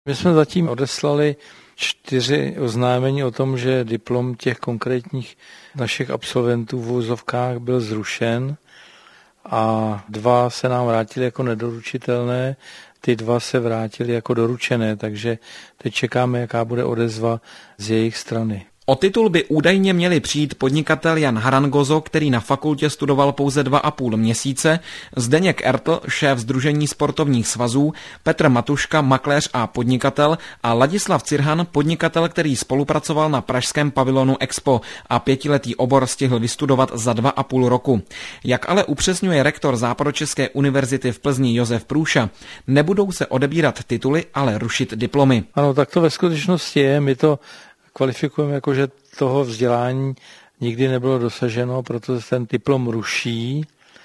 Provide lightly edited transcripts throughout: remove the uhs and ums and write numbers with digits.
My jsme zatím odeslali 4 oznámení o tom, že diplom těch konkrétních našich absolventů v uvozovkách byl zrušen a 2 se nám vrátili jako nedoručitelné, ty 2 se vrátili jako doručené, takže teď čekáme, jaká bude odezva z jejich strany. O titul by údajně měli přijít podnikatel Jan Harangozo, který na fakultě studoval pouze 2,5 měsíce, Zdeněk Ertl, šéf Sdružení sportovních svazů, Petr Matuška, makléř a podnikatel a Ladislav Cirhan, podnikatel, který spolupracoval na pražském pavilonu Expo a 5letý obor stihl vystudovat za 2,5 roku. Jak ale upřesňuje rektor Západočeské univerzity v Plzni Josef Průša, nebudou se odebírat tituly, ale rušit diplomy. Ano, tak to ve skutečnosti je, my to kvalifikujeme jako, že toho vzdělání nikdy nebylo dosaženo, protože ten diplom ruší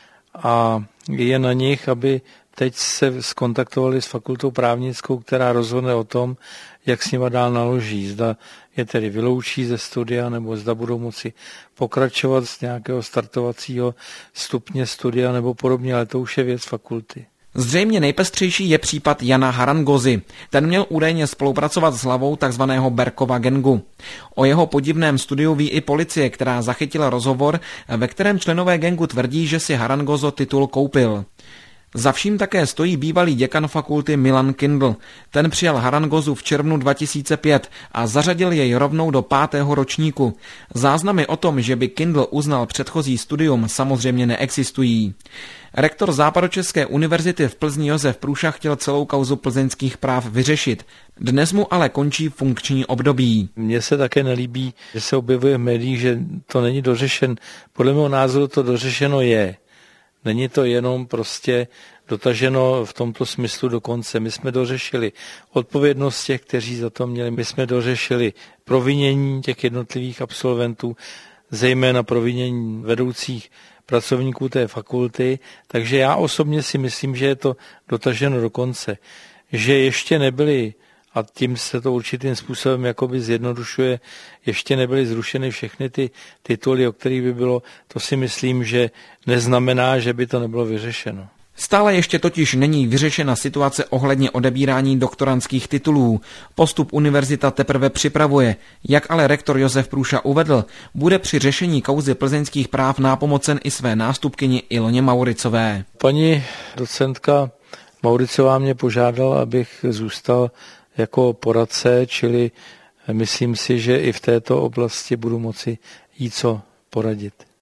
a je na nich, aby teď se skontaktovali s fakultou právnickou, která rozhodne o tom, jak s nima dál naloží. Zda je tedy vyloučí ze studia, nebo zda budou moci pokračovat z nějakého startovacího stupně studia nebo podobně, ale to už je věc fakulty. Zřejmě nejpestřejší je případ Jana Harangozy. Ten měl údajně spolupracovat s hlavou tzv. Berkova gangu. O jeho podivném studiu ví i policie, která zachytila rozhovor, ve kterém členové gangu tvrdí, že si Harangozo titul koupil. Za vším také stojí bývalý děkan fakulty Milan Kindl. Ten přijal Harangozu v červnu 2005 a zařadil jej rovnou do 5. ročníku. Záznamy o tom, že by Kindl uznal předchozí studium, samozřejmě neexistují. Rektor Západočeské univerzity v Plzni Josef Průša chtěl celou kauzu plzeňských práv vyřešit. Dnes mu ale končí funkční období. Mně se také nelíbí, že se objevuje v médiích, že to není dořešen. Podle mého názoru to dořešeno je. Není to jenom prostě dotaženo v tomto smyslu do konce. My jsme dořešili odpovědnost těch, kteří za to měli. My jsme dořešili provinění těch jednotlivých absolventů, zejména provinění vedoucích pracovníků té fakulty. Takže já osobně si myslím, že je to dotaženo do konce. Že ještě nebyly, a tím se to určitým způsobem jakoby zjednodušuje, ještě nebyly zrušeny všechny ty tituly, o kterých by bylo, to si myslím, že neznamená, že by to nebylo vyřešeno. Stále ještě totiž není vyřešena situace ohledně odebírání doktorandských titulů. Postup univerzita teprve připravuje. Jak ale rektor Josef Průša uvedl, bude při řešení kauzy plzeňských práv nápomocen i své nástupkyni Iloně Mauricové. Paní docentka Mauricová mě požádala, abych zůstal jako poradce, čili myslím si, že i v této oblasti budu moci jí co poradit.